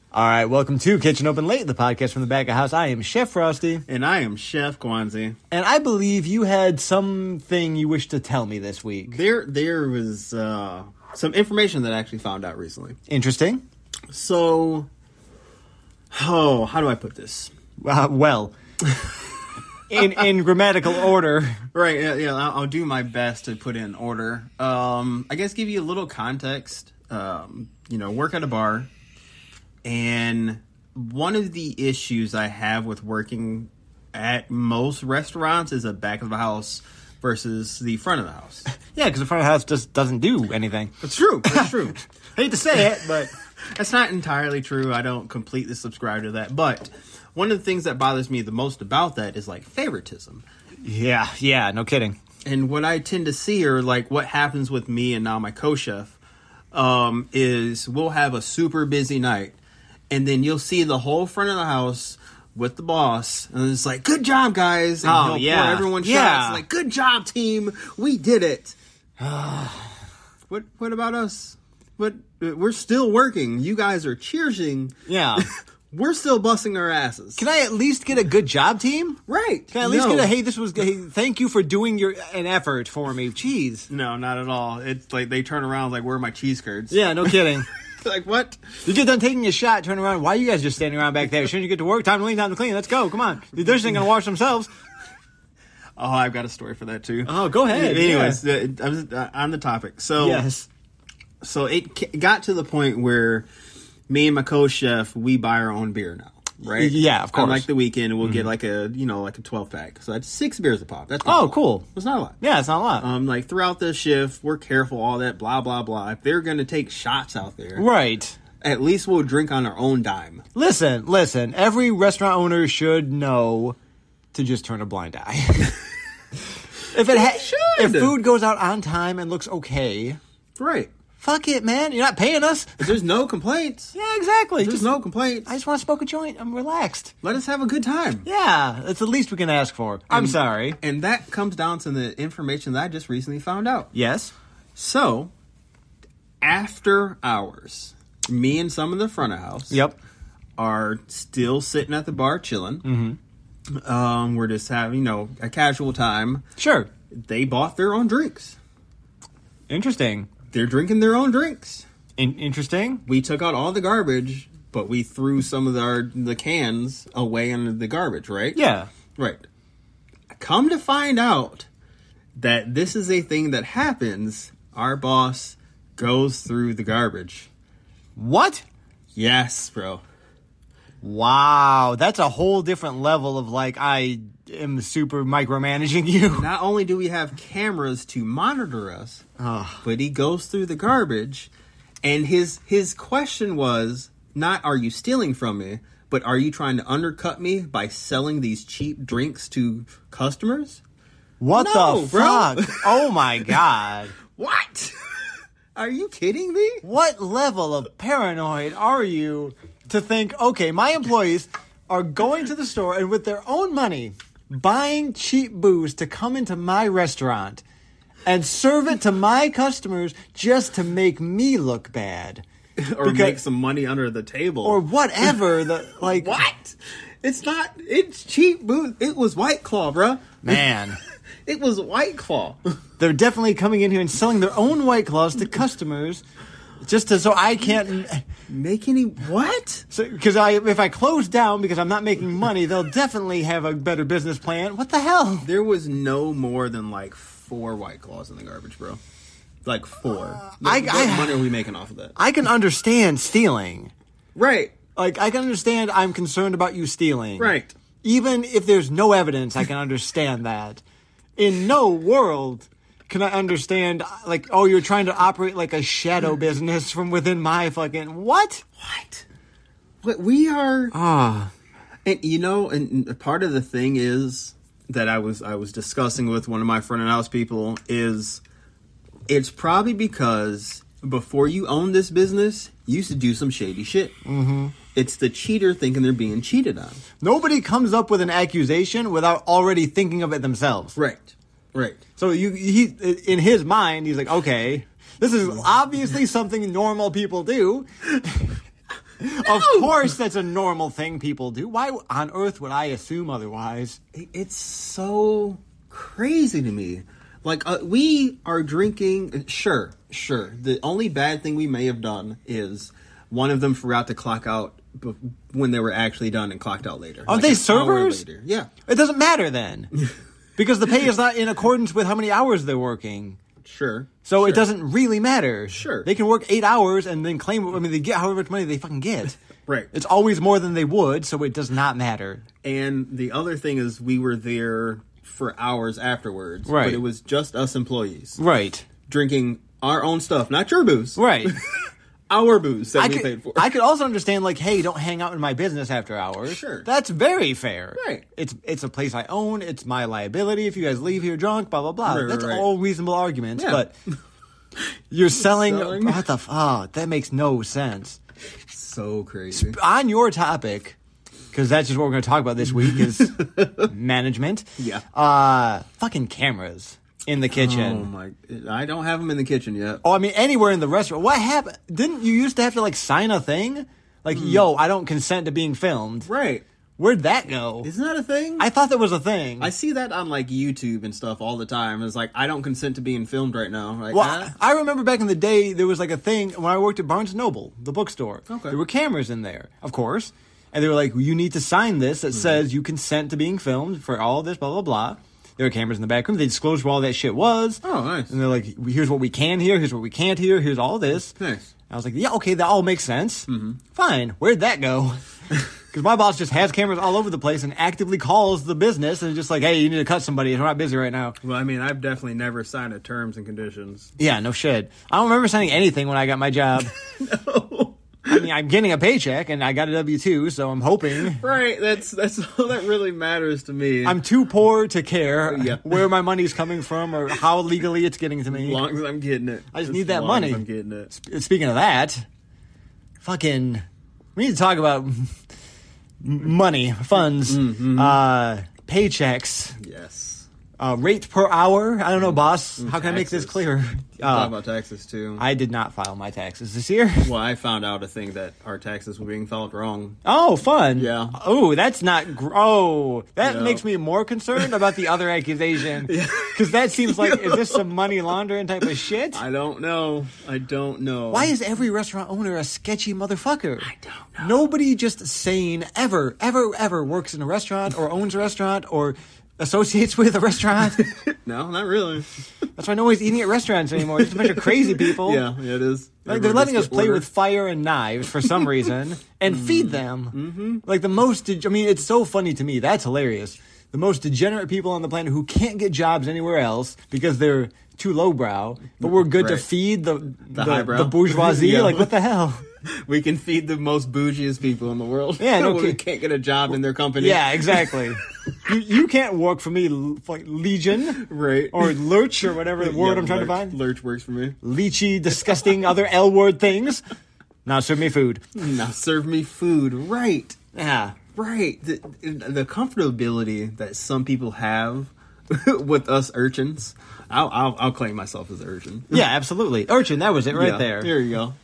All right, welcome to Kitchen Open Late, the podcast from the back of house. I am Chef Frosty. And I am Chef Kwanzi. And I believe you had something you wish to tell me this week. There was some information that I actually found out recently. Interesting. So, how do I put this? Well, in grammatical order. Right, yeah, I'll do my best to put in order. I guess give you a little context. Work at a bar. And one of the issues I have with working at most restaurants is the back of the house versus the front of the house. Yeah, because the front of the house just doesn't do anything. It's true. It's true. I hate to say it, but that's not entirely true. I don't completely subscribe to that. But one of the things that bothers me the most about that is like favoritism. Yeah, no kidding. And what I tend to see, or like what happens with me and now my co-chef, is we'll have a super busy night. And then you'll see the whole front of the house with the boss. And it's like, good job, guys. And he'll pour everyone shots. Like, good job, team. We did it. What about us? We're still working. You guys are cheering. Yeah. We're still busting our asses. Can I at least get a good job, team? Right. Can I at least get a, thank you for doing an effort for me. Jeez. No, not at all. It's like they turn around like, where are my cheese curds? Yeah, no kidding. Like, what? You get done taking a shot, turn around. Why are you guys just standing around back there? Shouldn't you get to work? Time to lean, time to clean. Let's go. Come on. The dishes ain't going to wash themselves. Oh, I've got a story for that, too. Oh, go ahead. Anyways, I was on the topic. So, yes. So it got to the point where me and my co-chef, we buy our own beer now. Right? Yeah, of course. On like the weekend, we'll get like a 12-pack. So that's 6 beers a pop. That's cool. It's not a lot. Yeah, it's not a lot. Like throughout the shift, we're careful, all that, blah, blah, blah. If they're going to take shots out there. Right. At least we'll drink on our own dime. Listen. Every restaurant owner should know to just turn a blind eye. If food goes out on time and looks okay. Right. Fuck it, man. You're not paying us. If there's no complaints. Yeah, exactly. There's no complaints. I just want to smoke a joint. I'm relaxed. Let us have a good time. Yeah, that's the least we can ask for. I'm sorry. And that comes down to the information that I just recently found out. Yes. So, after hours, me and some of the front of house are still sitting at the bar chilling. Mm-hmm. We're just having, a casual time. Sure. They bought their own drinks. Interesting. They're drinking their own drinks. Interesting. We took out all the garbage, but we threw some of the cans away into the garbage, right? Yeah. Right. Come to find out that this is a thing that happens, our boss goes through the garbage. What? Yes, bro. Wow. That's a whole different level of I am super micromanaging you. Not only do we have cameras to monitor us, but he goes through the garbage, and his question was not, are you stealing from me, but are you trying to undercut me by selling these cheap drinks to customers? What the fuck? Bro. Oh my God. What? Are you kidding me? What level of paranoid are you to think, okay, my employees are going to the store and with their own money buying cheap booze to come into my restaurant and serve it to my customers just to make me look bad. Or make some money under the table. Or whatever. What? It's cheap booze. It was White Claw, bro. Man. It was White Claw. They're definitely coming in here and selling their own White Claws to customers so I can't make any what? Because if I close down because I'm not making money, they'll definitely have a better business plan. What the hell? There was no more than 4 White Claws in the garbage, bro. 4. What money are we making off of that? I can understand stealing. Right. I can understand I'm concerned about you stealing. Right. Even if there's no evidence, I can understand that. In no world can I understand, you're trying to operate like a shadow business from within my fucking... What? What we are... And, and part of the thing is that I was discussing with one of my front of house people is it's probably because before you own this business, you used to do some shady shit. Mm-hmm. It's the cheater thinking they're being cheated on. Nobody comes up with an accusation without already thinking of it themselves. Right. So he in his mind, he's like, okay, this is obviously something normal people do. Of course, that's a normal thing people do. Why on earth would I assume otherwise? It's so crazy to me. Like, we are drinking... Sure. The only bad thing we may have done is one of them forgot to clock out when they were actually done and clocked out later. Aren't they servers? Yeah. It doesn't matter then. Because the pay is not in accordance with how many hours they're working. Sure. So it doesn't really matter. Sure. They can work 8 hours and then claim... I mean, they get however much money they fucking get. Right. It's always more than they would, so it does not matter. And the other thing is we were there for hours afterwards. Right. But it was just us employees. Right. Drinking our own stuff, not your booze. Right. Our booze that we paid for. I could also understand, like, hey, don't hang out in my business after hours. Sure. That's very fair. Right. It's a place I own. It's my liability. If you guys leave here drunk, blah, blah, blah. Right, That's right. all reasonable arguments. Yeah. But you're selling... Selling? What the... Oh, that makes no sense. So crazy. On your topic, because that's just what we're going to talk about this week, is management. Yeah. Fucking cameras in the kitchen. Oh my! I don't have them in the kitchen yet. Oh, I mean, anywhere in the restaurant. What happened? Didn't you used to have to, like, sign a thing? Like, yo, I don't consent to being filmed. Right? Where'd that go? Isn't that a thing? I thought that was a thing. I see that on like YouTube and stuff all the time. It's like I don't consent to being filmed right now. Like, Well, I remember back in the day, there was like a thing when I worked at Barnes & Noble, the bookstore. Okay. There were cameras in there, of course. And they were like, you need to sign this that says you consent to being filmed for all this, blah, blah, blah. There were cameras in the back room. They disclosed where all that shit was. Oh, nice. And they're like, here's what we can hear, here's what we can't hear, here's all this. Nice. I was like, yeah, okay, that all makes sense. Mm-hmm. Fine. Where'd that go? Because my boss just has cameras all over the place and actively calls the business and just like, hey, you need to cut somebody. We're not busy right now. Well, I mean, I've definitely never signed a terms and conditions. Yeah, no shit. I don't remember signing anything when I got my job. No. I mean, I'm getting a paycheck and I got a W-2, so I'm hoping. Right. That's all that really matters to me. I'm too poor to care Yeah. where my money's coming from or how legally it's getting to me. as long as I'm getting it. I just need that as long money. as I'm getting it. Speaking of that, fucking, we need to talk about money, funds, paychecks, Yes. rate per hour. I don't know, boss. How can I make this Taxes. clear? Talk about taxes too. I did not file my taxes this year. Well, I found out a thing that our taxes were being filed wrong. Oh, fun. Yeah. Oh, that's not... that Yeah. makes me more concerned about the other accusation. Because that seems like, is this some money laundering type of shit? I don't know. Why is every restaurant owner a sketchy motherfucker? I don't know. Nobody just sane ever works in a restaurant or owns a restaurant or associates with a restaurant. No, not really. That's why nobody's eating at restaurants anymore. It's a bunch of crazy people. Yeah, it is. Like they're letting us play with fire and knives for some reason and feed them. Mm-hmm. Like the most, I mean, it's so funny to me. That's hilarious. The most degenerate people on the planet who can't get jobs anywhere else because they're too lowbrow, but we're good to Right. feed the highbrow. bourgeoisie. Yeah. Like, what the hell? We can feed the most bougiest people in the world. Yeah, no we kidding. can't get a job in their company. Yeah, exactly. you can't work for me, like Legion. Right. Or Lurch or whatever the word Yeah, I'm trying to Lurch. find. Lurch works for me. Leechy, disgusting, other L word things. Now serve me food. Now serve me food. Right. Yeah. Right. The comfortability that some people have with us urchins. I'll claim myself as an urchin. Yeah, absolutely. Urchin, that was it right Yeah, there. There you go.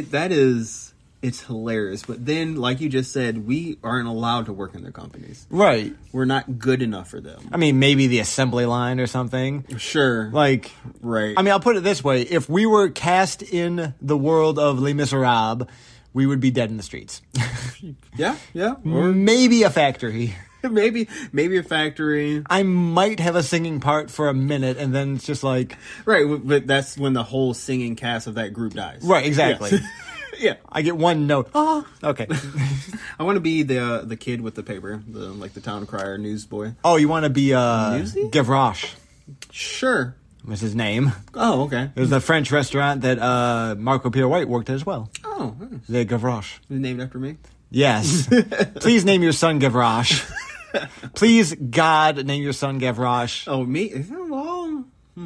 It's hilarious. But then, like you just said, we aren't allowed to work in their companies. Right. We're not good enough for them. I mean, maybe the assembly line or something. Sure. Like, right. I mean, I'll put it this way. If we were cast in the world of Les Miserables, we would be dead in the streets. yeah. Or maybe a factory. maybe a factory. I might have a singing part for a minute, and then it's just like... Right, but that's when the whole singing cast of that group dies. Right, exactly. Yeah. Yeah. I get one note. Oh, okay. I want to be the kid with the paper, the town crier newsboy. Oh, you want to be Newsy? Gavroche Sure. was his name. Oh, okay. It was the French restaurant that Marco Pierre White worked at as well. Oh, nice. The Gavroche. Named after me? Yes. Please name your son Gavroche. Please, God, name your son Gavroche. Oh, me? Well,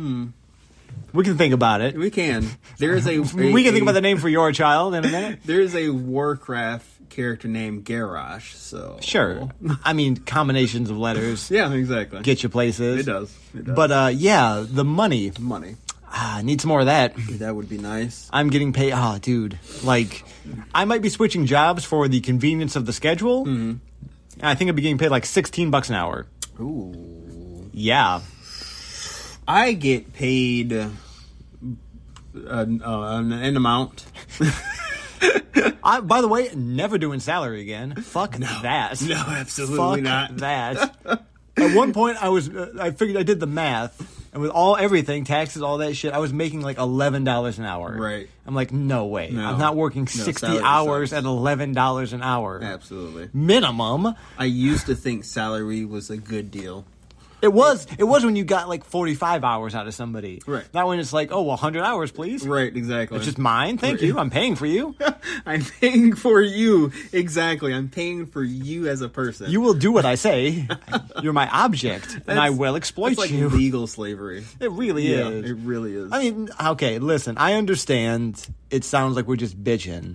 We can think about it. we can. There is We can think about the name for your child in a minute. There is a Warcraft character named Garrosh, so... Sure. I mean, combinations of letters Yeah, exactly. get you places. It does. But, yeah, the money. Money. I need some more of that. That would be nice. I'm getting paid. Oh, dude. Like, I might be switching jobs for the convenience of the schedule. Mm-hmm. I think I'd be getting paid like $16 an hour. Ooh. Yeah. I get paid an amount. By the way, never doing salary again. Fuck that. No, absolutely not. That. At one point, I figured I did the math. And with everything, taxes, all that shit, I was making like $11 an hour. Right. I'm like, no way. No. I'm not working 60 hours at $11 an hour. Absolutely. Minimum. I used to think salary was a good deal. It was when you got like 45 hours out of somebody. Right. Not when it's like, oh, well, 100 hours, please. Right, exactly. It's just mine. Thank you. I'm paying for you. I'm paying for you. Exactly. I'm paying for you as a person. You will do what I say. You're my object, and I will exploit it's like you. Legal slavery. It really is. It really is. I mean, okay, listen, I understand it sounds like we're just bitching.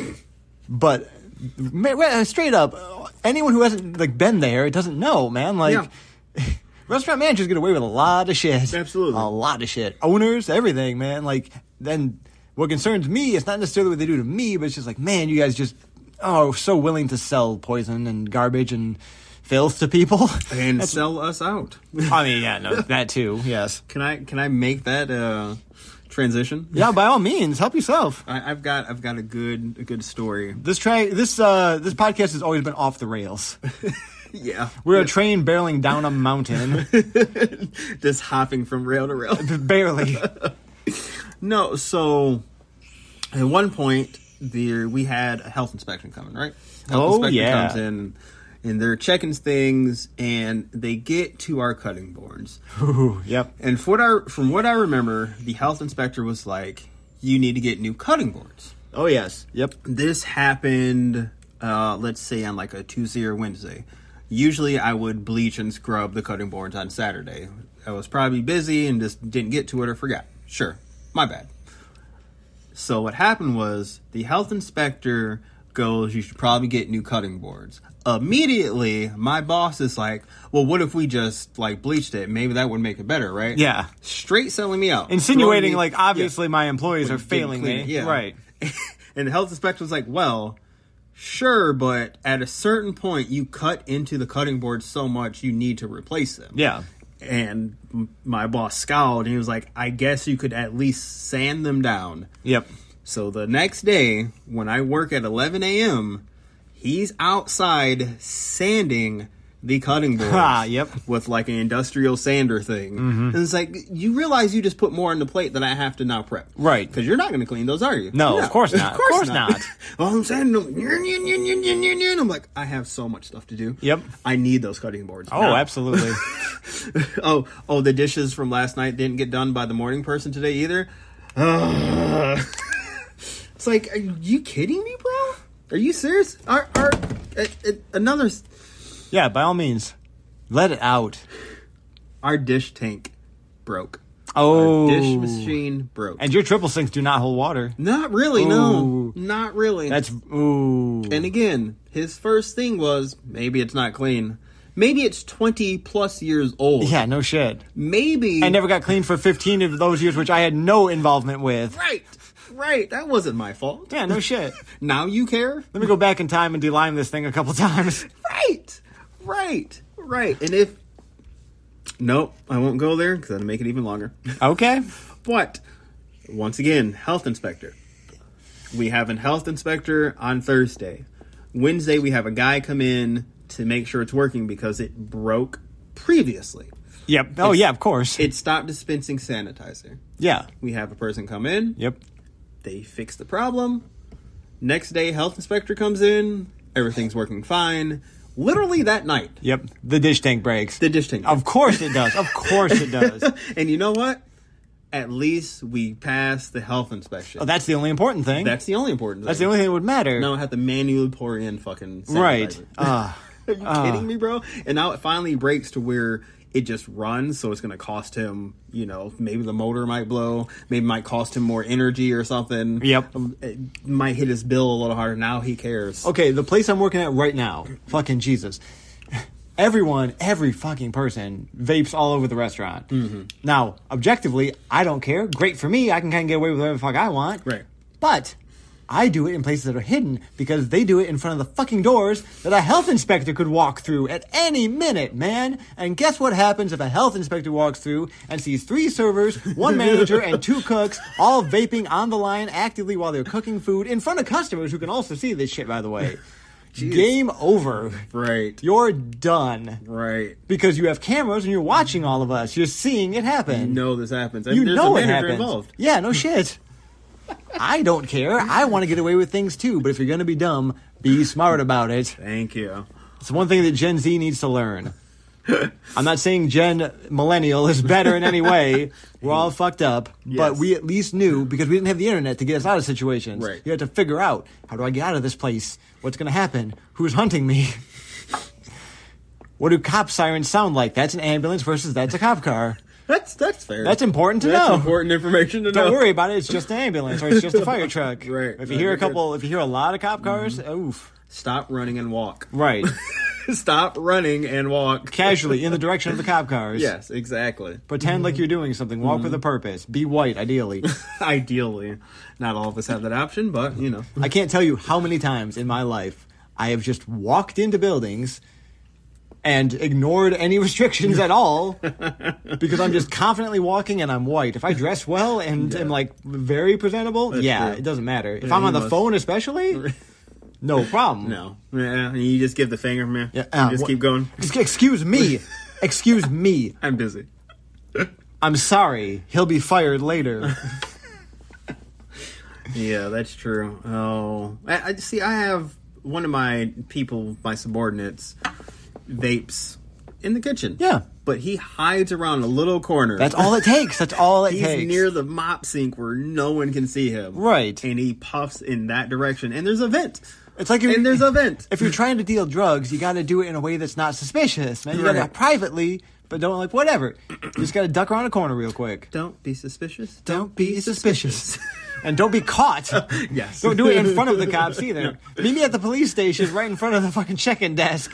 But straight up, anyone who hasn't like been there, it doesn't know, man. Like restaurant managers get away with a lot of shit. Absolutely. A lot of shit. Owners, everything, man. Like, then what concerns me, it's not necessarily what they do to me, but it's just like, man, you guys just, so willing to sell poison and garbage and filth to people. And sell us out. I mean, yeah, no, that too, yes. Can I make that transition? Yeah, by all means, help yourself. I've got a good story. This podcast has always been off the rails. Yeah. We're a train barreling down a mountain. Just hopping from rail to rail. Barely. No, so at one point we had a health inspection coming, right? Health inspector comes in and they're checking things and they get to our cutting boards. Ooh, yep. And from what I remember, the health inspector was like, you need to get new cutting boards. Oh, yes. Yep. This happened, let's say on like a Tuesday or Wednesday. Usually I would bleach and scrub the cutting boards on Saturday. I was probably busy and just didn't get to it or forgot. Sure, my bad. So what happened was the health inspector goes, you should probably get new cutting boards. Immediately, my boss is like, well, what if we just like bleached it? Maybe that would make it better, right? Yeah. Straight selling me out. Insinuating like, obviously my employees are failing me. Yeah. Right. And the health inspector was like, well, sure, but at a certain point, you cut into the cutting board so much, you need to replace them. Yeah. And my boss scowled, and he was like, I guess you could at least sand them down. Yep. So the next day, when I work at 11 a.m., he's outside sanding the cutting boards yep. with like an industrial sander thing. Mm-hmm. And it's like, you realize you just put more on the plate that I have to now prep. Right. Because you're not going to clean those, are you? No, of course not. Of course not. Oh, I'm sanding them. I'm like, I have so much stuff to do. Yep. I need those cutting boards. Oh, now. absolutely. oh, the dishes from last night didn't get done by the morning person today either. It's like, are you kidding me, bro? Are you serious? Another... Yeah, by all means. Let it out. Our dish tank broke. Oh. Our dish machine broke. And your triple sinks do not hold water. Not really, no. Not really. Ooh. And again, his first thing was, maybe it's not clean. Maybe it's 20 plus years old. Yeah, no shit. Maybe... I never got cleaned for 15 of those years, which I had no involvement with. Right. That wasn't my fault. Yeah, no shit. Now you care? Let me go back in time and delime this thing a couple times. Right. And if... Nope, I won't go there because that'll make it even longer. Okay. But, once again, health inspector. We have a health inspector on Thursday. Wednesday, we have a guy come in to make sure it's working because it broke previously. Yep. Oh, yeah, of course. It stopped dispensing sanitizer. Yeah. We have a person come in. Yep. They fix the problem. Next day, health inspector comes in. Everything's working fine. Literally that night. Yep. The dish tank breaks. Of course it does. Of course it does. And you know what? At least we passed the health inspection. Oh, that's the only important thing. That's the only important thing. That's the only thing that would matter. Now I have to manually pour in fucking sanitizer. Right. Are you kidding me, bro? And now it finally breaks to where it just runs, so it's going to cost him, maybe the motor might blow, maybe it might cost him more energy or something. Yep. It might hit his bill a little harder. Now he cares. Okay, the place I'm working at right now, fucking Jesus. every fucking person vapes all over the restaurant. Now, objectively, I don't care. Great for me. I can kind of get away with whatever the fuck I want. Right. But I do it in places that are hidden because they do it in front of the fucking doors that a health inspector could walk through at any minute, man. And guess what happens if a health inspector walks through and sees 3 servers, 1 manager, and 2 cooks all vaping on the line actively while they're cooking food in front of customers who can also see this shit, by the way. Jeez. Game over. Right. You're done. Right. Because you have cameras and you're watching all of us. You're seeing it happen. You know this happens. You There's know a it manager happens. involved. Yeah, no shit. I don't care. I want to get away with things too. But if you're going to be dumb, be smart about it. Thank you. It's one thing that Gen Z needs to learn. I'm not saying Gen Millennial is better in any way. We're all fucked up. But Yes. we at least knew, because we didn't have the internet to get us out of situations. Right. You had to figure out, how do I get out of this place? What's going to happen? Who's hunting me? What do cop sirens sound like? That's an ambulance versus that's a cop car. That's fair. That's important to That's know. important information to know. Don't worry about it. It's just an ambulance or it's just a fire truck. Right. If you hear if you hear a lot of cop cars, oof. Stop running and walk. Right. Stop running and walk. Casually in the direction of the cop cars. Yes, exactly. Pretend like you're doing something. Walk with a purpose. Be white, ideally. Ideally. Not all of us have that option, but, you know. I can't tell you how many times in my life I have just walked into buildings and ignored any restrictions at all because I'm just confidently walking and I'm white. If I dress well and am like very presentable, That's yeah, true. it doesn't matter. If Yeah, I'm on you the must- phone especially, no problem. No. Yeah, you just give the finger, man. Yeah, You just keep going. Excuse me. Excuse me. I'm busy. I'm sorry. He'll be fired later. Yeah, that's true. Oh. I see, I have one of my people, my subordinates, vapes in the kitchen. Yeah. But he hides around a little corner. That's all it takes. That's all it He's takes. near the mop sink where no one can see him. Right. And he puffs in that direction. And there's a vent. It's like And there's a vent. If you're trying to deal drugs, you got to do it in a way that's not suspicious, man. You got to Right. privately, but don't like whatever. You just got to duck around a corner real quick. Don't be suspicious. Don't be suspicious. And don't be caught. Yes. Don't do it in front of the cops either. Meet me at the police station right in front of the fucking check-in desk.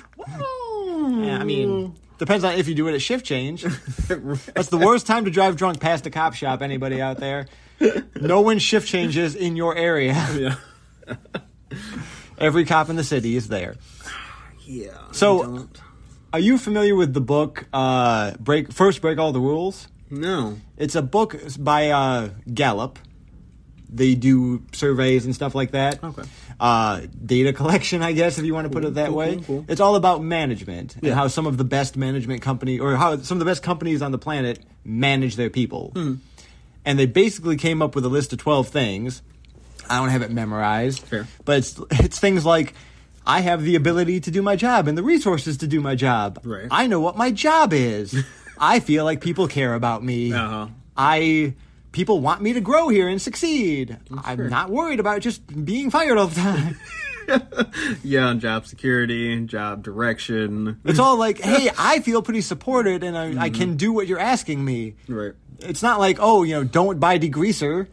Yeah, I mean, depends on if you do it at shift change. That's the worst time to drive drunk past a cop shop, anybody out there. No one shift changes in your area. Yeah. Every cop in the city is there. Yeah. So- I don't. Are you familiar with the book Break All the Rules? No. It's a book by Gallup. They do surveys and stuff like that. Okay. Data collection, I guess, if you want to put it that way. Cool. It's all about management and Yeah. how some of the best management company, or how some of the best companies on the planet manage their people. And they basically came up with a list of 12 things. I don't have it memorized. Fair. But it's things like, I have the ability to do my job and the resources to do my job. Right. I know what my job is. I feel like people care about me. Uh-huh. People want me to grow here and succeed. I'm not worried about just being fired all the time. Yeah, on job security and job direction. It's all like, hey, I feel pretty supported and I can do what you're asking me. Right. It's not like, oh, don't buy degreaser.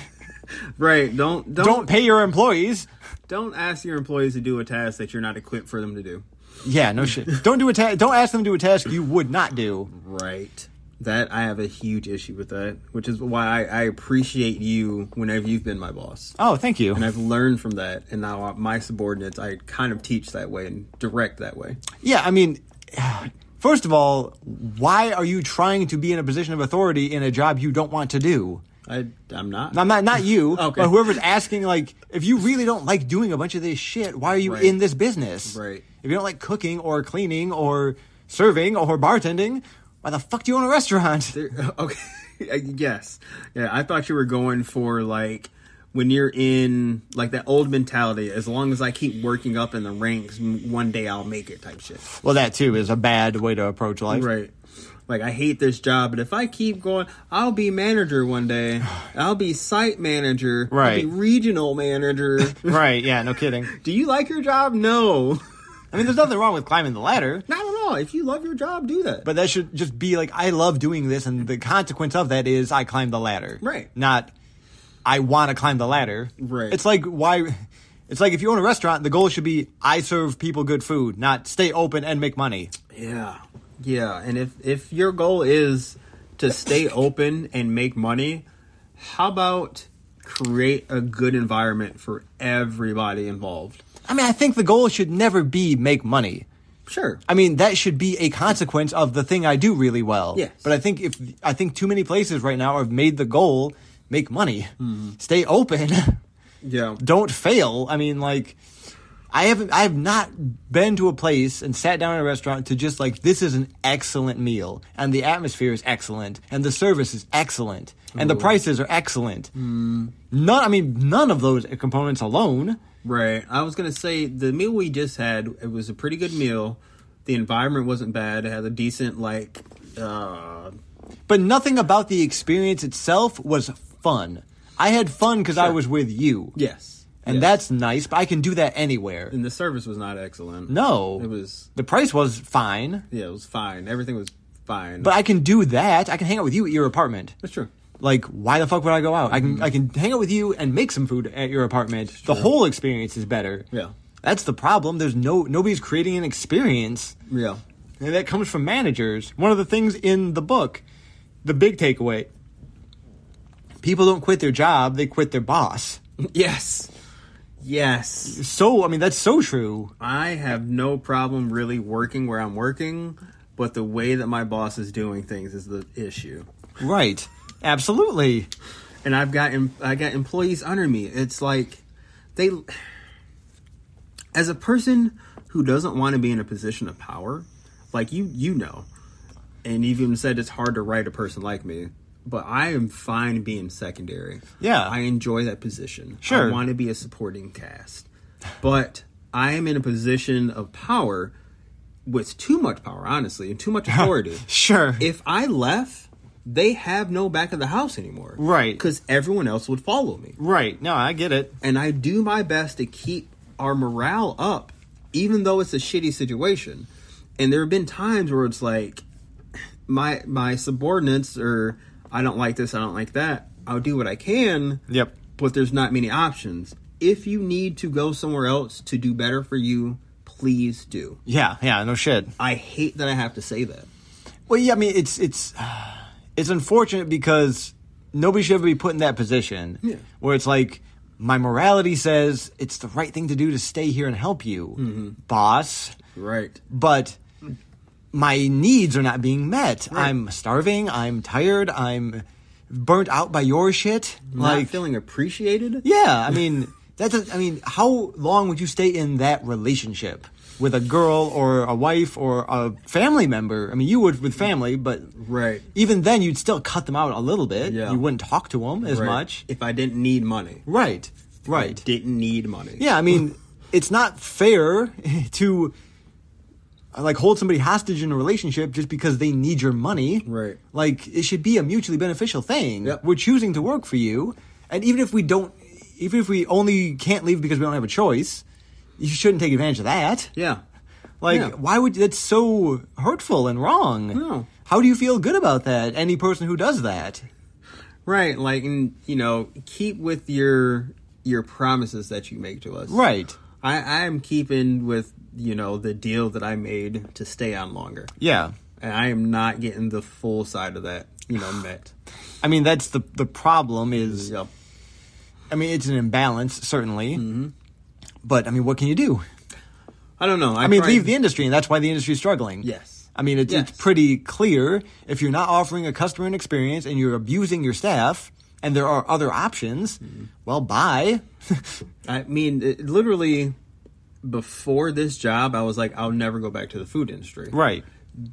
Right. Don't pay your employees. Don't ask your employees to do a task that you're not equipped for them to do. Yeah, no shit. Don't ask them to do a task you would not do. Right. That, I have a huge issue with that, which is why I appreciate you whenever you've been my boss. Oh, thank you. And I've learned from that, and now my subordinates, I kind of teach that way and direct that way. Yeah, I mean, first of all, why are you trying to be in a position of authority in a job you don't want to do? I'm not. I'm not you, Okay. but whoever's asking, like, if you really don't like doing a bunch of this shit, why are you Right. in this business? Right. If you don't like cooking or cleaning or serving or bartending, why the fuck do you own a restaurant? Okay. Yes. Yeah, I thought you were going for, like, when you're in, like, that old mentality, as long as I keep working up in the ranks, one day I'll make it type shit. Well, that too is a bad way to approach life. Right. Like, I hate this job, but if I keep going, I'll be manager one day. I'll be site manager. Right. I'll be regional manager. Right, yeah, no kidding. Do you like your job? No. I mean, there's nothing wrong with climbing the ladder, Not at all. If you love your job, do that. but that should just be like, I love doing this, and the consequence of that is I climb the ladder. Right. Not, I want to climb the ladder. Right. It's like, if you own a restaurant, the goal should be, I serve people good food, not stay open and make money. Yeah. And if your goal is to stay open and make money, how about create a good environment for everybody involved? I mean, I think the goal should never be make money. Sure. I mean, that should be a consequence of the thing I do really well. Yes. But I think too many places right now have made the goal make money. Stay open. Yeah. Don't fail. I mean, like, I have not been to a place and sat down in a restaurant to just like, this is an excellent meal and the atmosphere is excellent and the service is excellent and the prices are excellent. None of those components alone. Right. I was going to say, the meal we just had, it was a pretty good meal. The environment wasn't bad. It had a decent, But nothing about the experience itself was fun. I had fun because I was with you. Yes. And that's nice, but I can do that anywhere. And the service was not excellent. No. It was... The price was fine. Yeah, it was fine. Everything was fine. But I can do that. I can hang out with you at your apartment. That's true. Like, why the fuck would I go out? I can hang out with you and make some food at your apartment. The whole experience is better. Yeah. That's the problem. There's nobody's creating an experience. Yeah. And that comes from managers. One of the things in the book, the big takeaway, people don't quit their job, they quit their boss. Yes. So, I mean, that's so true. I have no problem really working where I'm working, but the way that my boss is doing things is the issue. Right. Absolutely. And I got employees under me. It's like as a person who doesn't want to be in a position of power, like you know, and you've even said it's hard to write a person like me, but I am fine being secondary. Yeah. I enjoy that position. Sure. I want to be a supporting cast. But I am in a position of power with too much power, honestly, and too much authority. Sure. If I left, they have no back of the house anymore. Right. Because everyone else would follow me. Right. No, I get it. And I do my best to keep our morale up, even though it's a shitty situation. And there have been times where it's like, my subordinates, or I don't like this, I don't like that. I'll do what I can. Yep. But there's not many options. If you need to go somewhere else to do better for you, please do. Yeah, no shit. I hate that I have to say that. Well, yeah, I mean, it's unfortunate because nobody should ever be put in that position where it's like, my morality says it's the right thing to do to stay here and help you, boss. Right. But my needs are not being met. Right. I'm starving. I'm tired. I'm burnt out by your shit. Not feeling appreciated? Yeah, I mean, how long would you stay in that relationship with a girl or a wife or a family member? I mean, you would with family, but right. Even then, you'd still cut them out a little bit. Yeah. You wouldn't talk to them as Right. much. If I didn't need money. Right. I didn't need money. Yeah, I mean, it's not fair to like hold somebody hostage in a relationship just because they need your money. Right. Like, it should be a mutually beneficial thing. Yep. We're choosing to work for you, and even if we only can't leave because we don't have a choice, you shouldn't take advantage of that. Yeah. Like, why would that's so hurtful and wrong? No. How do you feel good about that? Any person who does that. Right. Like, and, keep with your promises that you make to us. Right. I am keeping with, the deal that I made to stay on longer. Yeah. And I am not getting the full side of that, met. I mean, that's the problem is, Yep. I mean, it's an imbalance, certainly. Mm-hmm. But, I mean, what can you do? I don't know. Leave the industry, and that's why the industry is struggling. Yes. I mean, it's pretty clear. If you're not offering a customer an experience and you're abusing your staff, and there are other options, well, bye. I mean, literally, before this job, I was like, I'll never go back to the food industry. Right.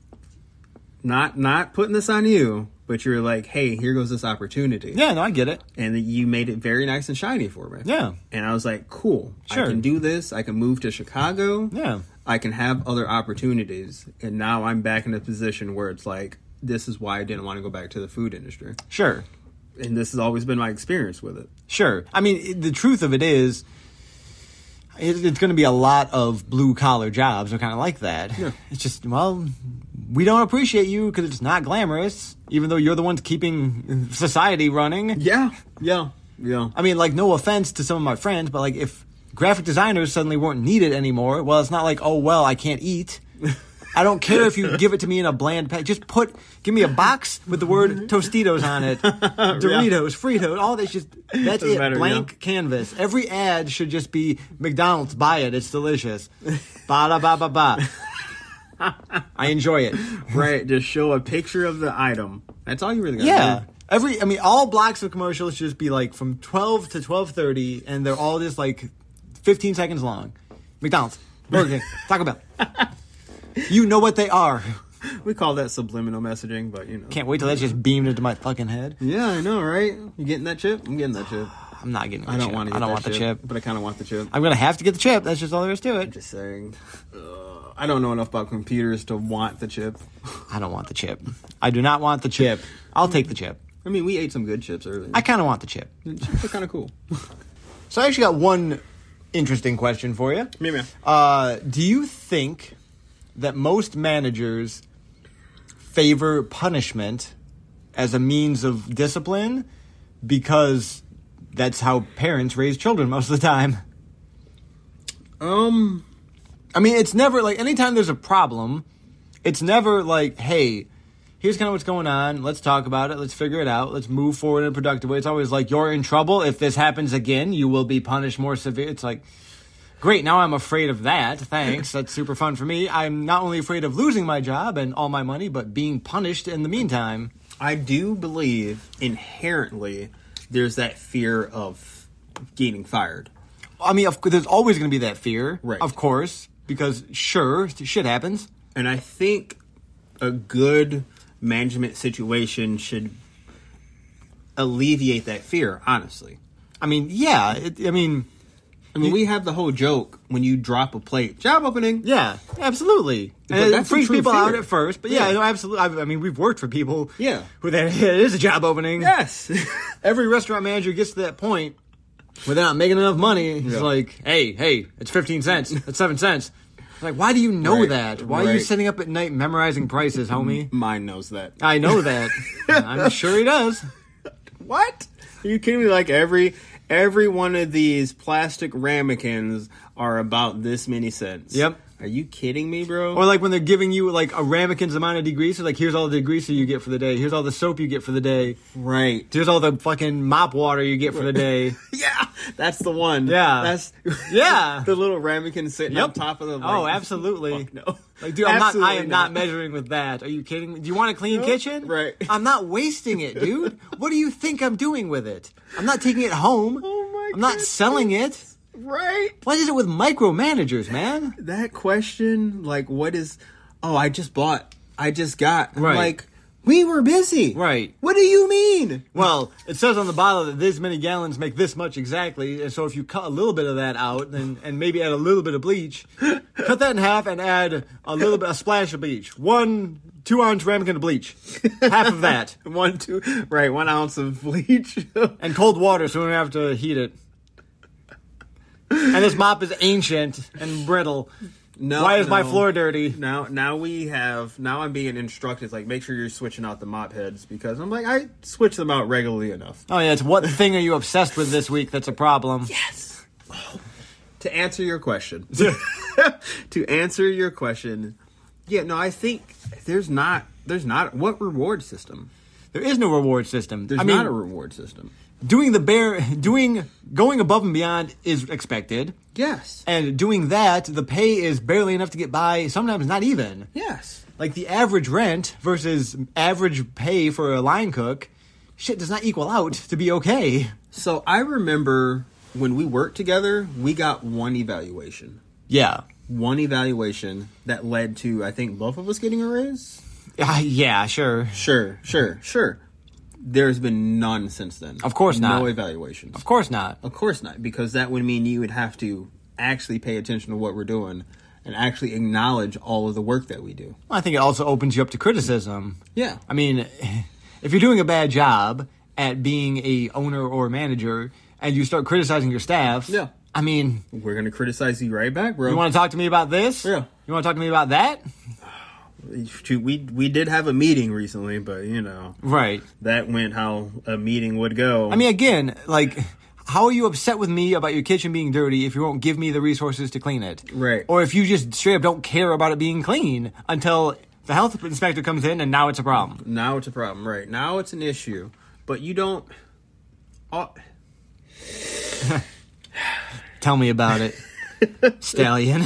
Not putting this on you, but you're like, hey, here goes this opportunity. Yeah, no, I get it. And you made it very nice and shiny for me. Yeah. And I was like, cool. Sure. I can do this. I can move to Chicago. Yeah. I can have other opportunities. And now I'm back in a position where it's like, this is why I didn't want to go back to the food industry. Sure. And this has always been my experience with it. Sure. I mean, the truth of it is, it's going to be a lot of blue-collar jobs are kind of like that. Yeah. It's just, well, we don't appreciate you because it's not glamorous, even though you're the ones keeping society running. Yeah. I mean, like, no offense to some of my friends, but, like, if graphic designers suddenly weren't needed anymore, well, it's not like, oh, well, I can't eat. I don't care if you give it to me in a bland pack. Just give me a box with the word Tostitos on it, Doritos, Fritos, all that's it. Blank canvas. Every ad should just be McDonald's. Buy it. It's delicious. Ba da ba ba ba. I enjoy it. Right. Just show a picture of the item. That's all you really got to do. All blocks of commercials should just be like from 12 to 12:30, and they're all just like 15 seconds long. McDonald's, Burger King, Taco Bell. You know what they are. We call that subliminal messaging, but Can't wait till that's just beamed into my fucking head. Yeah, I know, right? You getting that chip? I'm getting that chip. I'm not getting the I don't chip. want to get I don't that want chip, the chip. but I kind of want the chip. I'm going to have to get the chip. That's just all there is to it. Just saying. I don't know enough about computers to want the chip. I don't want the chip. I do not want the chip. I'll take the chip. I mean, we ate some good chips earlier. I kind of want the chip. Chips are kind of cool. So I actually got one interesting question for you. Yeah. Do you think that most managers favor punishment as a means of discipline because that's how parents raise children most of the time? I mean, it's never like anytime there's a problem, it's never like, hey, here's kind of what's going on. Let's talk about it. Let's figure it out. Let's move forward in a productive way. It's always like, you're in trouble. If this happens again, you will be punished more severe. It's like, great, now I'm afraid of that. Thanks. That's super fun for me. I'm not only afraid of losing my job and all my money, but being punished in the meantime. I do believe inherently there's that fear of getting fired. I mean, there's always going to be that fear, right? Of course, because sure, shit happens. And I think a good management situation should alleviate that fear, honestly. I mean, yeah. I mean, we have the whole joke when you drop a plate. Job opening. Yeah, absolutely. And it freaks people fear. out at first, but yeah, no, absolutely. I mean, we've worked for people who it is a job opening. Yes. Every restaurant manager gets to that point where they're not making enough money. He's like, hey, it's 15 cents. It's 7 cents. It's like, why do you know that? Why are you sitting up at night memorizing prices, homie? Mine knows that. I know that. I'm sure he does. What? Are you kidding me? Like every one of these plastic ramekins are about this many cents. Yep. Are you kidding me, bro? Or like when they're giving you like a ramekin's amount of degreaser, like here's all the degreaser you get for the day. Here's all the soap you get for the day. Right. Here's all the fucking mop water you get for the day. Yeah, that's the one. Yeah. That's yeah. The little ramekin sitting on top of the. Oh, absolutely. Fuck no. Like, dude, I am not measuring with that. Are you kidding me? Do you want a clean kitchen? Right. I'm not wasting it, dude. What do you think I'm doing with it? I'm not taking it home. Oh my I'm not selling it. Right. What is it with micromanagers, man? That question, like, what is... Oh, I just got. I'm right. like, we were busy. Right. What do you mean? Well, it says on the bottle that this many gallons make this much exactly, and so if you cut a little bit of that out, and maybe add a little bit of bleach, cut that in half and add a splash of bleach. 1 2-ounce ramekin of bleach. Half of that. 1 ounce of bleach. And cold water so we don't have to heat it. And this mop is ancient and brittle. No, why is my floor dirty? Now I'm being instructed. It's like, make sure you're switching out the mop heads, because I'm like, I switch them out regularly enough. Oh yeah, it's what thing are you obsessed with this week that's a problem? Yes. Oh. To answer your question. Yeah, no, I think there's not what reward system? There is no reward system. There's not a reward system. Going above and beyond is expected. Yes. And doing that, the pay is barely enough to get by, sometimes not even. Yes. Like the average rent versus average pay for a line cook, shit does not equal out to be okay. So I remember when we worked together, we got one evaluation. Yeah. One evaluation that led to, I think, both of us getting a raise? Yeah, sure. Sure. There's been none since then. Of course not. No evaluations. Of course not. Of course not, because that would mean you would have to actually pay attention to what we're doing and actually acknowledge all of the work that we do. Well, I think it also opens you up to criticism. Yeah. I mean, if you're doing a bad job at being a owner or manager and you start criticizing your staff, yeah. I mean... We're going to criticize you right back, bro. You want to talk to me about this? Yeah. You want to talk to me about that? We did have a meeting recently, but, Right. that went how a meeting would go. I mean, again, like, how are you upset with me about your kitchen being dirty if you won't give me the resources to clean it? Right. Or if you just straight up don't care about it being clean until the health inspector comes in and now it's a problem. Now it's a problem, right. Now it's an issue. But you don't... Tell me about it, Stallion.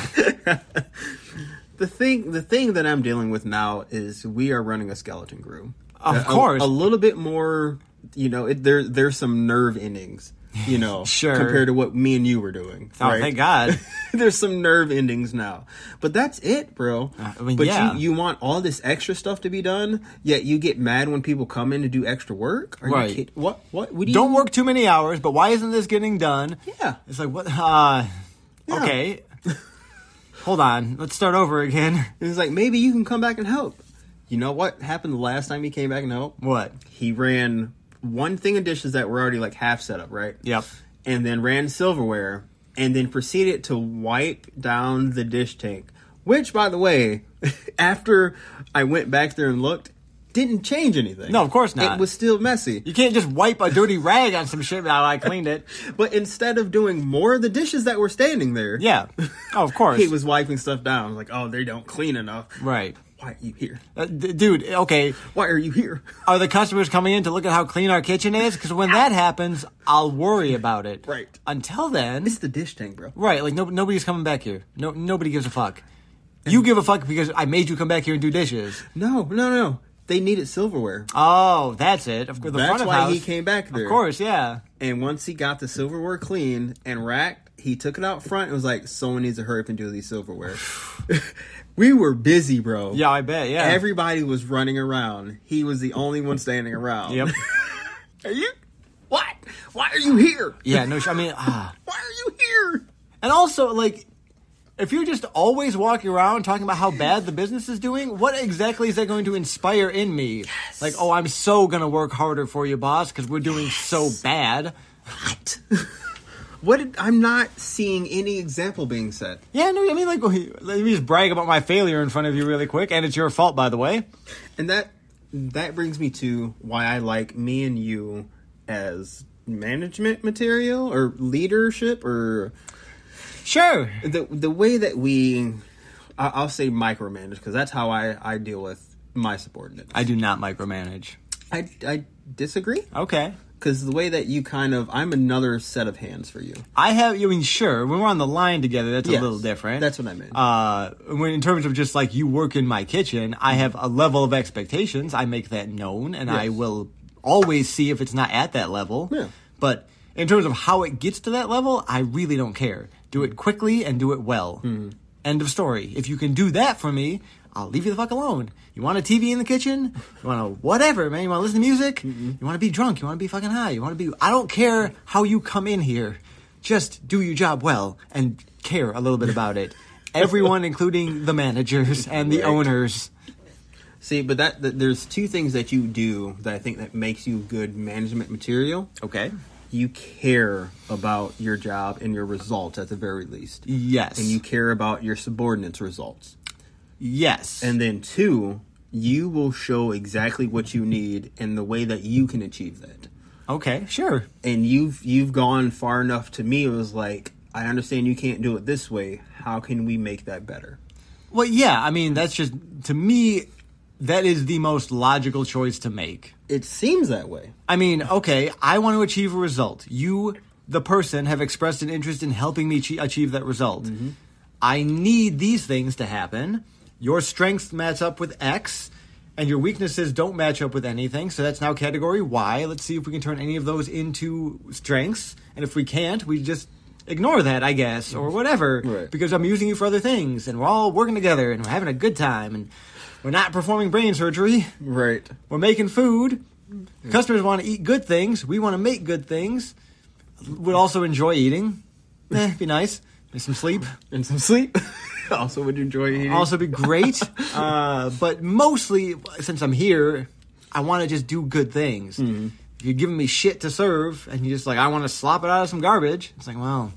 The thing that I'm dealing with now is we are running a skeleton crew. Of course. A little bit more, there's some nerve endings, Sure. compared to what me and you were doing. Oh, right? thank God. There's some nerve endings now. But that's it, bro. But yeah. you want all this extra stuff to be done, yet you get mad when people come in to do extra work? Are Right. you kidding? What do you... Don't work too many hours, but why isn't this getting done? Yeah. It's like, what? Yeah. Okay. Hold on. Let's start over again. It's like, maybe you can come back and help. You know what happened the last time he came back and helped? What? He ran one thing of dishes that were already like half set up, right? Yep. And then ran silverware, and then proceeded to wipe down the dish tank. Which, by the way, after I went back there and looked, didn't change anything. No, of course not. It was still messy. You can't just wipe a dirty rag on some shit now I cleaned it. But instead of doing more of the dishes that were standing there, Yeah. Oh, of course. he was wiping stuff down. Like, oh, they don't clean enough. Right. Why are you here? Dude, okay. Why are you here? Are the customers coming in to look at how clean our kitchen is? Because when that happens, I'll worry about it. Right. Until then... It's the dish tank, bro. Right, like nobody's coming back here. Nobody gives a fuck. You give a fuck because I made you come back here and do dishes. No. They needed silverware. Oh, that's it. Of course, the That's front of why house. he came back there. Of course, yeah. And once he got the silverware clean and racked, he took it out front and was like, someone needs to hurry up and do these silverware. We were busy, bro. Yeah, I bet, yeah. Everybody was running around. He was the only one standing around. Yep. Are you... What? Why are you here? Yeah, no, Why are you here? And also, like, if you're just always walking around talking about how bad the business is doing, what exactly is that going to inspire in me? Yes. Like, oh, I'm so going to work harder for you, boss, because we're doing so bad. What? I'm not seeing any example being set. Yeah, no, I mean, like, let me just brag about my failure in front of you really quick, and it's your fault, by the way. And that brings me to why I like me and you as management material or leadership or... Sure. The way that I'll say micromanage, because that's how I deal with my subordinates. I do not micromanage. I disagree. Okay. Because the way that you I'm another set of hands for you. Sure, when we're on the line together, that's a little different. That's what I meant. When in terms of just like you work in my kitchen, I have a level of expectations. I make that known, and I will always see if it's not at that level. Yeah. But in terms of how it gets to that level, I really don't care. Do it quickly and do it well. Mm. End of story. If you can do that for me, I'll leave you the fuck alone. You want a TV in the kitchen? You want to whatever, man. You want to listen to music? Mm-mm. You want to be drunk? You want to be fucking high? You want to be... I don't care how you come in here. Just do your job well and care a little bit about it. Everyone, including the managers and the owners. See, but that there's two things that you do that I think that makes you good management material. Okay. You care about your job and your results at the very least. Yes. And you care about your subordinates' results. Yes. And then two, you will show exactly what you need and the way that you can achieve that. Okay, sure. And you've gone far enough to me. It was like, I understand you can't do it this way. How can we make that better? Well, yeah. I mean, that's just, to me, that is the most logical choice to make. It seems that way. I mean, okay, I want to achieve a result. You, the person, have expressed an interest in helping me achieve that result. Mm-hmm. I need these things to happen. Your strengths match up with X, and your weaknesses don't match up with anything, so that's now category Y. Let's see if we can turn any of those into strengths, and if we can't, we just ignore that, I guess, or whatever, right. Because I'm using you for other things, and we're all working together, and we're having a good time, and we're not performing brain surgery. Right. We're making food. Customers want to eat good things. We want to make good things. Would also enjoy eating. Be nice. Get some sleep. And some sleep. Also would enjoy eating. Also be great. But mostly, since I'm here, I want to just do good things. Mm-hmm. If you're giving me shit to serve, and you're just like, I want to slop it out of some garbage, it's like, well...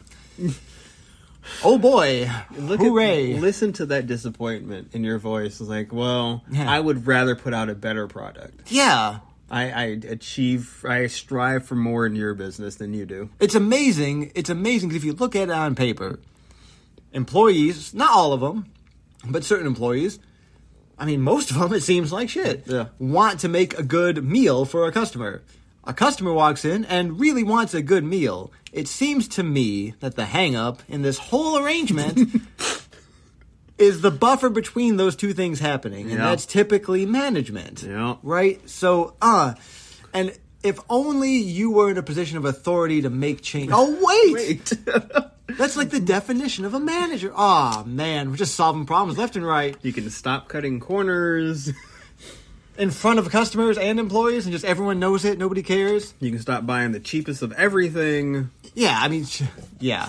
Oh boy! Hooray! Listen to that disappointment in your voice. It's like, well, yeah. I would rather put out a better product. Yeah, I strive for more in your business than you do. It's amazing. It's amazing because if you look at it on paper, employees, not all of them, but certain employees, I mean, most of them, it seems like shit, want to make a good meal for a customer. A customer walks in and really wants a good meal. It seems to me that the hang-up in this whole arrangement is the buffer between those two things happening. And that's typically management. Yeah. Right? So, and if only you were in a position of authority to make change. Oh, wait! That's like the definition of a manager. Oh, man. We're just solving problems left and right. You can stop cutting corners. In front of customers and employees, and just everyone knows it. Nobody cares. You can stop buying the cheapest of everything. Yeah, I mean, yeah.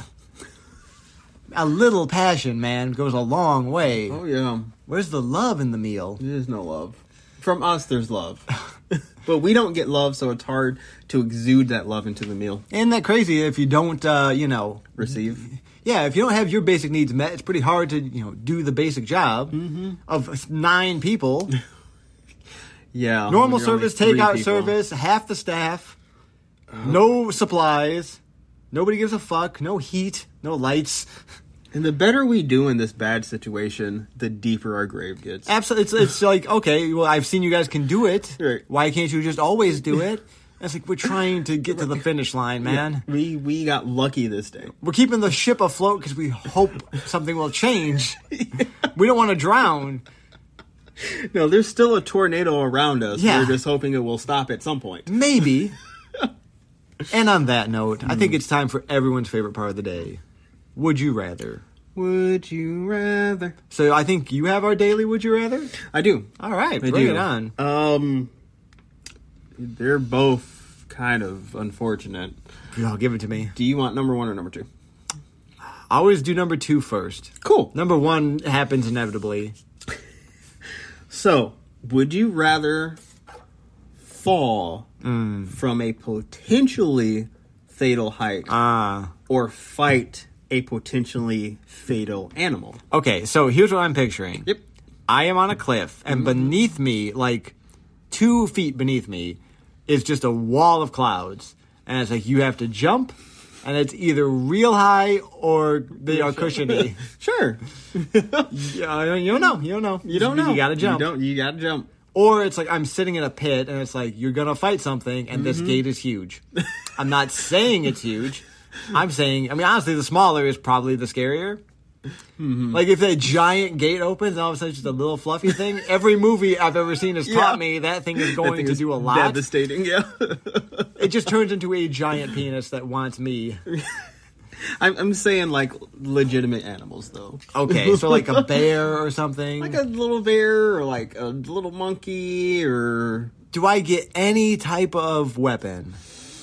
A little passion, man, goes a long way. Oh, yeah. Where's the love in the meal? There's no love. From us, there's love. But we don't get love, so it's hard to exude that love into the meal. Isn't that crazy if you don't, Receive. Yeah, if you don't have your basic needs met, it's pretty hard to, do the basic job of 9 people. Yeah. Normal service, takeout service, half the staff, no supplies, nobody gives a fuck, no heat, no lights. And the better we do in this bad situation, the deeper our grave gets. Absolutely. It's like, okay, well, I've seen you guys can do it. Right. Why can't you just always do it? It's like we're trying to get to the finish line, man. Yeah, we got lucky this day. We're keeping the ship afloat because we hope something will change. We don't want to drown. No, there's still a tornado around us. Yeah. We're just hoping it will stop at some point. Maybe. And on that note, I think it's time for everyone's favorite part of the day. Would you rather? Would you rather? So I think you have our daily Would You Rather? I do. All right, I bring do. it on. They're both kind of unfortunate. Oh, give it to me. Do you want number 1 or number 2? I always do number 2 first. Cool. Number 1 happens inevitably. So, would you rather fall from a potentially fatal height or fight a potentially fatal animal? Okay, so here's what I'm picturing. Yep. I am on a cliff, and beneath me, like 2 feet beneath me, is just a wall of clouds. And it's like you have to jump, and it's either real high or they are cushiony. Sure. You don't know. You don't know. You don't know. You gotta jump. You gotta jump. Or it's like I'm sitting in a pit, and it's like you're gonna fight something, and this gate is huge. I'm not saying it's huge. I'm saying, honestly, the smaller is probably the scarier. Like if that giant gate opens and all of a sudden it's just a little fluffy thing. Every movie I've ever seen has taught me that thing is going to do a lot. Devastating, yeah. It just turns into a giant penis that wants me. I'm saying like legitimate animals though. Okay, so like a bear or something. Like a little bear or like a little monkey or... Do I get any type of weapon?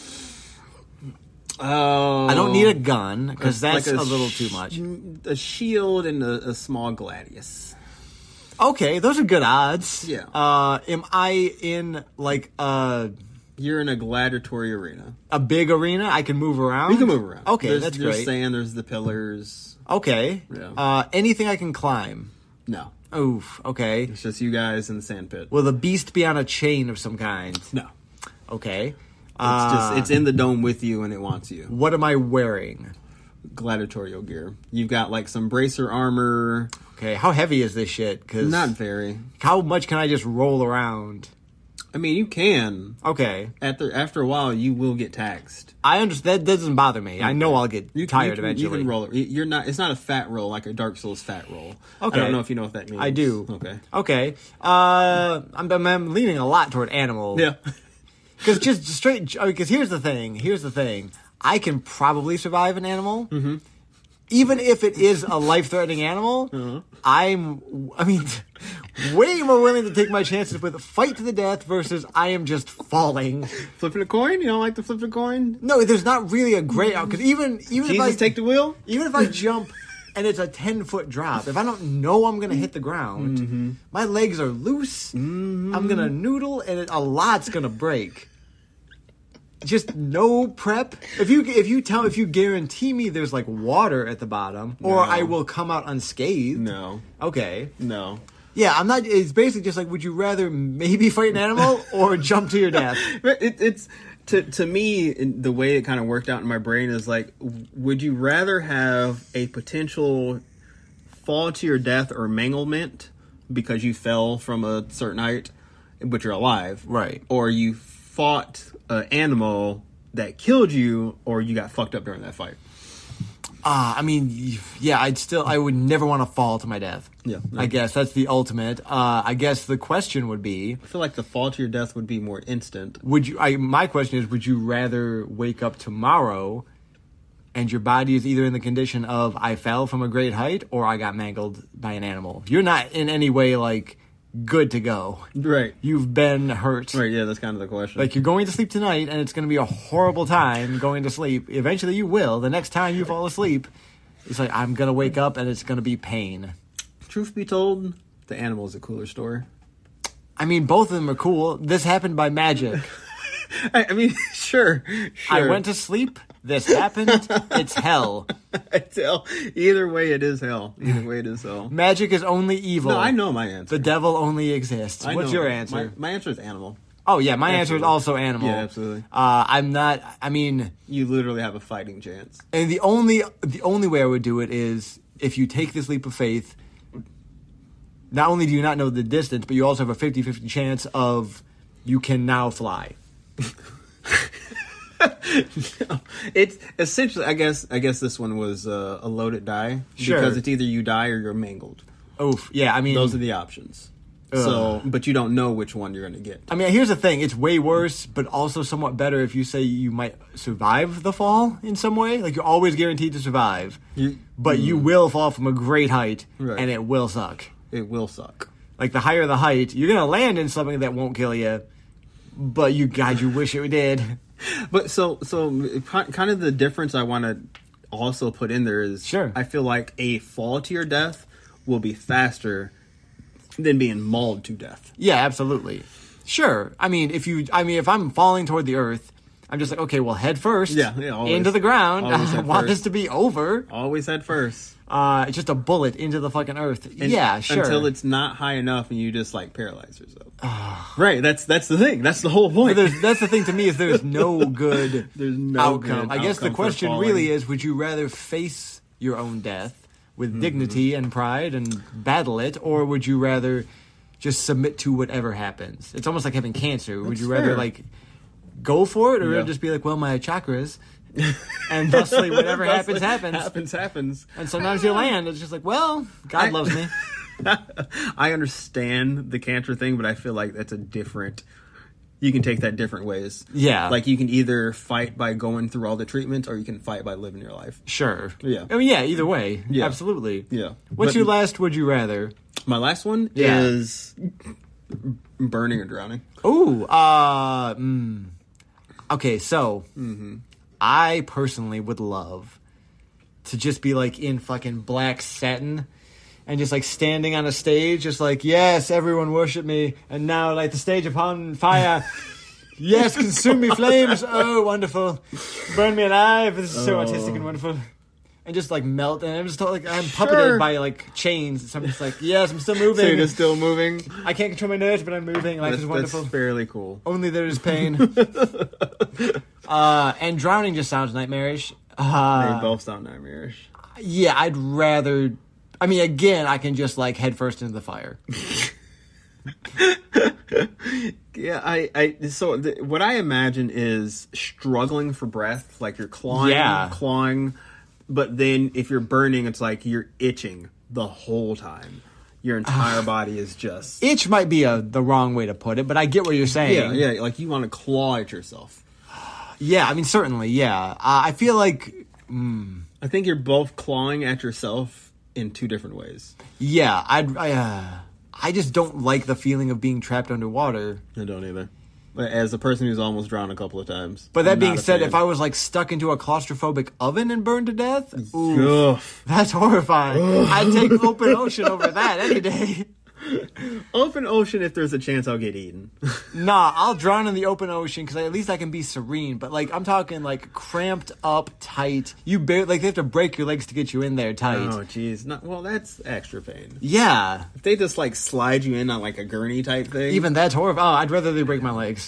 Oh, I don't need a gun because that's like a little too much. A shield and a small gladius. Okay, those are good odds. Yeah. Am I in like You're in a gladiatory arena. a big arena? I can move around. You can move around. Okay, that's there's great. sand. There's the pillars. Okay. Yeah. Anything I can climb? No, Oof. Okay. it's just you guys in the sand pit. Will the beast be on a chain of some kind? No, Okay. it's in the dome with you and it wants you. What am I wearing? Gladiatorial gear. You've got like some bracer armor. Okay. How heavy is this shit? 'Cause Not very. how much can I just roll around? I mean, you can. Okay. After a while, you will get taxed. I understand. That doesn't bother me. I know I'll get tired You eventually. can roll it. You're not. It's not a fat roll like a Dark Souls fat roll. Okay. I don't know if you know what that means. I do. Okay. Okay. I'm leaning a lot toward animal. Yeah. Because just straight. Because here's the thing. I can probably survive an animal. Mm-hmm. Even if it is a life-threatening animal, I'm way more willing to take my chances with a fight to the death versus I am just falling. Flipping a coin? You don't like to flip a coin? No, there's not really a gray out. Because even if I take the wheel? even if I jump and it's a 10-foot drop, if I don't know I'm going to hit the ground, my legs are loose, I'm going to noodle, and a lot's going to break. Just no prep. If you guarantee me there's like water at the bottom, or No. I will come out unscathed. No. Okay. No. Yeah, I'm not. It's basically just like, would you rather maybe fight an animal or jump to your death? It's to me, the way it kind of worked out in my brain is like, would you rather have a potential fall to your death or manglement because you fell from a certain height, but you're alive, Right? Or you fought an animal that killed you, or you got fucked up during that fight? I mean, yeah, I would never want to fall to my death. Yeah. I guess that's the ultimate. I guess the question would be, I feel like the fall to your death would be more instant. my question is, would you rather wake up tomorrow and your body is either in the condition of I fell from a great height or I got mangled by an animal? You're not in any way like good to go. Right. You've been hurt. Right, yeah, that's kind of the question. Like, you're going to sleep tonight, and it's going to be a horrible time going to sleep. Eventually, you will. The next time you fall asleep, it's like, I'm going to wake up, and it's going to be pain. Truth be told, the animal is a cooler story. I mean, both of them are cool. This happened by magic. I mean, sure. I went to sleep. This happened. It's hell. It's hell. Either way, it is hell. Either way, it is hell. Magic is only evil. No, I know my answer. The devil only exists. What's your answer? My answer is animal. Oh, yeah, my answer is also animal. Yeah, absolutely. I'm not, I mean... You literally have a fighting chance. And the only way I would do it is if you take this leap of faith, not only do you not know the distance, but you also have a 50-50 chance of you can now fly. No, it's essentially, I guess this one was a loaded die. Sure. Because it's either you die or you're mangled. Oof. Yeah, I mean... Those are the options. So, but you don't know which one you're going to get. I mean, here's the thing. It's way worse, but also somewhat better if you say you might survive the fall in some way. Like, you're always guaranteed to survive. But you will fall from a great height, Right. and it will suck. It will suck. Like, the higher the height, you're going to land in something that won't kill you, but you wish it did. But so kind of the difference I want to also put in there is, Sure. I feel like a fall to your death will be faster than being mauled to death. Yeah, absolutely. Sure. I mean, if I'm falling toward the earth, I'm just like, okay, well, head first. Yeah, always. Into the ground. Always I head want first. this to be over. Always head first. It's just a bullet into the fucking earth. Yeah, sure. Until it's not high enough and you just like paralyze yourself. Right, that's the thing. That's the whole point. That's the thing to me is there's no good There's no outcome. good I guess the outcome for question falling. really is, would you rather face your own death with dignity and pride and battle it, or would you rather just submit to whatever happens? It's almost like having cancer. Would That's you rather fair. like go for it, or Yeah. just be like, well, my chakras, and thusly whatever happens. Happens. And sometimes you land. It's just like, well, God loves me. I understand the cancer thing, but I feel like that's a different. You can take that different ways. Yeah. Like you can either fight by going through all the treatment, or you can fight by living your life. Sure. Yeah. I mean, yeah. Either way. Yeah. Absolutely. Yeah. What's But your last? Would you rather? My last one Yeah. is burning or drowning. Ooh, okay, so I personally would love to just be like in fucking black satin and just like standing on a stage, just like, yes, everyone worship me, and now like the stage upon fire. Yes, consume me flames. Oh, wonderful. Burn me alive. This is so artistic and wonderful. And just like melt, and I'm just like I'm puppeted Sure. by like chains. So I'm just like, yes, I'm still moving. So you're just still moving. I can't control my nerves, but I'm moving. Life is wonderful. That's fairly cool. Only there is pain. And drowning just sounds nightmarish. They both sound nightmarish. Yeah, I'd rather. I mean, again, I can just like head first into the fire. Yeah, what I imagine is struggling for breath, like you're Yeah. clawing, but then if you're burning, it's like you're itching the whole time. Your entire body is just Itch might be the wrong way to put it, but I get what you're saying. yeah, like you want to claw at yourself. Yeah, I mean, certainly, yeah. I feel like, I think you're both clawing at yourself in two different ways. yeah, I just don't like the feeling of being trapped underwater. I don't either. As a person who's almost drowned a couple of times. But that I'm being not a said, fan. if I was like stuck into a claustrophobic oven and burned to death, ooh, Ugh. that's horrifying. I'd take open ocean over that any day. Open ocean, if there's a chance I'll get eaten. Nah, I'll drown in the open ocean because at least I can be serene. But like, I'm talking like cramped up, tight. You barely like they have to break your legs to get you in there tight. Oh, jeez. Well, that's extra pain. Yeah, If they just like slide you in on like a gurney type thing. even that's horrible. Oh, I'd rather they break my legs.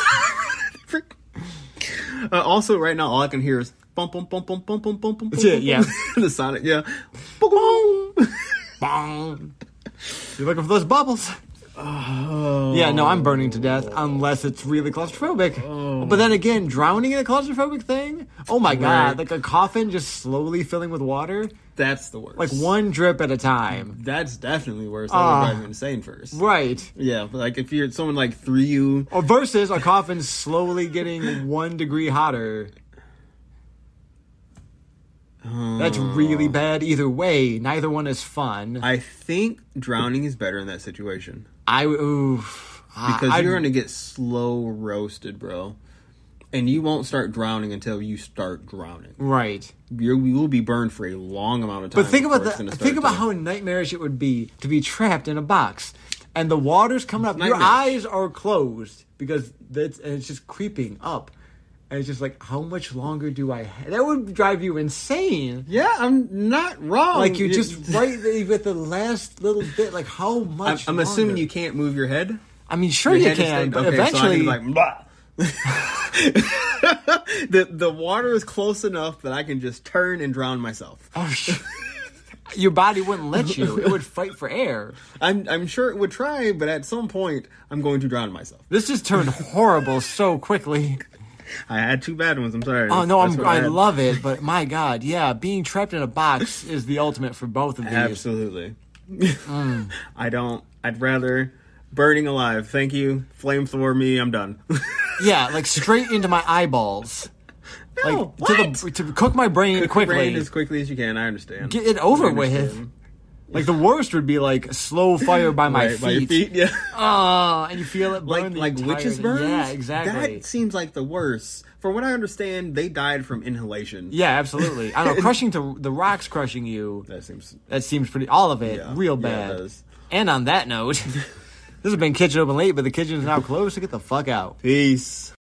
Also, right now, all I can hear is bump, bump, bump, bump, bump, bump, bump, bump. That's it, yeah. The Sonic, yeah. Boom. Bong. You're looking for those bubbles. Oh. Yeah, no, I'm burning to death unless it's really claustrophobic. Oh. But then again, drowning in a claustrophobic thing? Oh my Right. god, like a coffin just slowly filling with water? That's the worst. Like one drip at a time. That's definitely worse. That would drive me insane first. Right. Yeah, but like if you're someone like threw you. Or versus a coffin slowly getting 1 degree hotter. That's really bad. Either way, neither one is fun. I think drowning is better in that situation. Because You're going to get slow roasted, bro. And you won't start drowning until you start drowning. Right. You will be burned for a long amount of time. But think about before it's gonna think start about to- how nightmarish it would be to be trapped in a box, and the water's coming up. Your nightmarish. eyes are closed because it's just creeping up, and it's just like, how much longer do I? That would drive you insane. Yeah, I'm not wrong. Like you're just right there with the last little bit. Like how much? I'm assuming longer? you can't move your head. I mean, sure Your you head is can, staying- but okay, so I eventually, can be like, "Blah." the water is close enough that I can just turn and drown myself. your body wouldn't let you. It would fight for air. I'm sure it would try, but at some point I'm going to drown myself. This just turned horrible so quickly. I had 2 bad ones. I'm sorry. Oh no, That's what I had. love it, but my God, yeah, being trapped in a box is the ultimate for both of these. Absolutely. I'd rather burning alive. Thank you. Flamethrower me. I'm done. Yeah, like straight into my eyeballs. No, Like to cook my brain quickly. Brain as quickly as you can. I understand. Get it over I with. understand. Like the worst would be like slow fire by my Right, feet. by your feet, yeah. Oh, and you feel it burn Like the witches entire- burns? Yeah, exactly. That seems like the worst. For what I understand, they died from inhalation. Yeah, absolutely. I know, crushing to the rocks crushing you. That seems Pretty. All of it, Yeah, real yeah, bad. it does. And on that note, this has been Kitchen Open Late, but the kitchen is now closed, so get the fuck out. Peace.